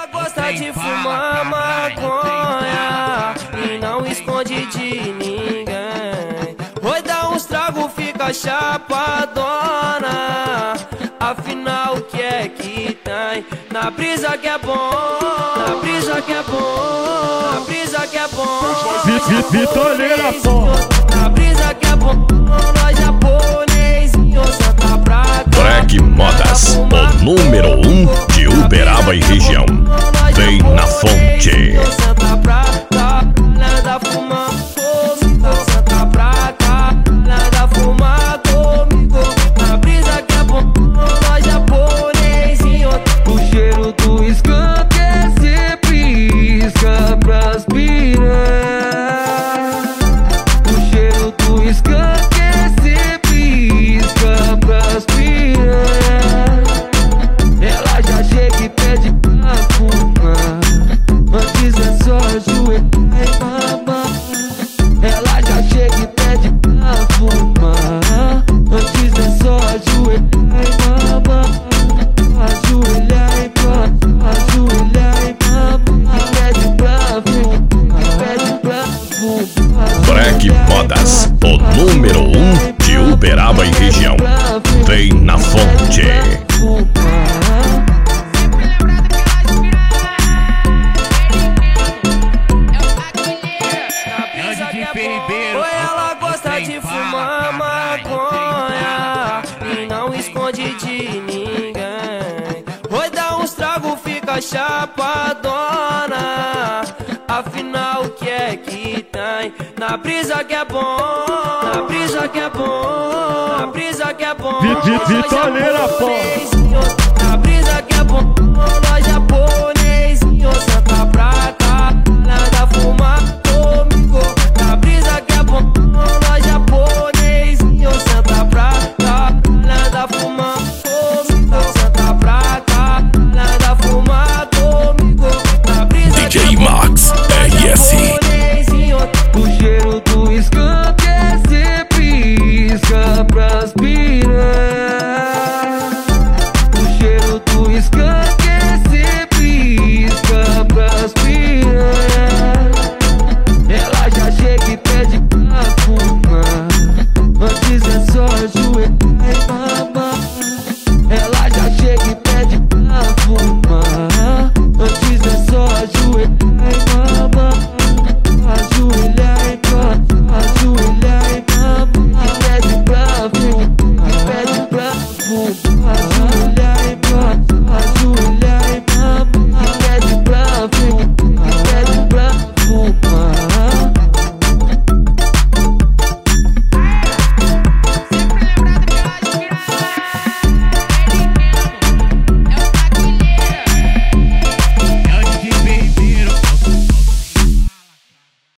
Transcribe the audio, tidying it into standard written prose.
gosta de fumar maconha e não esconde de ninguém. Oi, dá uns tragos, fica chapadona. Afinal, o que é que tem? Na brisa que é bom, na brisa que é bom, na brisa que é bom. Vitoleira, pô. Na brisa que é bom, nós japonesinho senta pra cá. Black Modas, o número 1 de Uberaba e região. Vem na fonte. Senta pra cá, nada fumar comigo. Senta pra cá, nada fumar comigo. Na brisa que é bom, nós japonesinho. O cheiro do skunk é sempre isca pras piranha. O cheiro do skunk é sempre isca pras piranha. Ela já chega e pede pra fumar, antes é só ajoelhar e mamar. Ela já chega e pede pra fumar, antes é só ajoelhar e mamar. Ajoelhar e mamar, ajoelhar e mamar. E pede pra fumar, pede pra fumar. Black Modas, o número 1 de Uberaba e região. Vem na fonte. Ou ela gosta de fumar maconha e não esconde de ninguém. Oi, dá uns tragos, fica chapadona. Afinal, o que é que tem? Na brisa que é bom, na brisa que é bom, na brisa que é bom. Vitoleira, pô.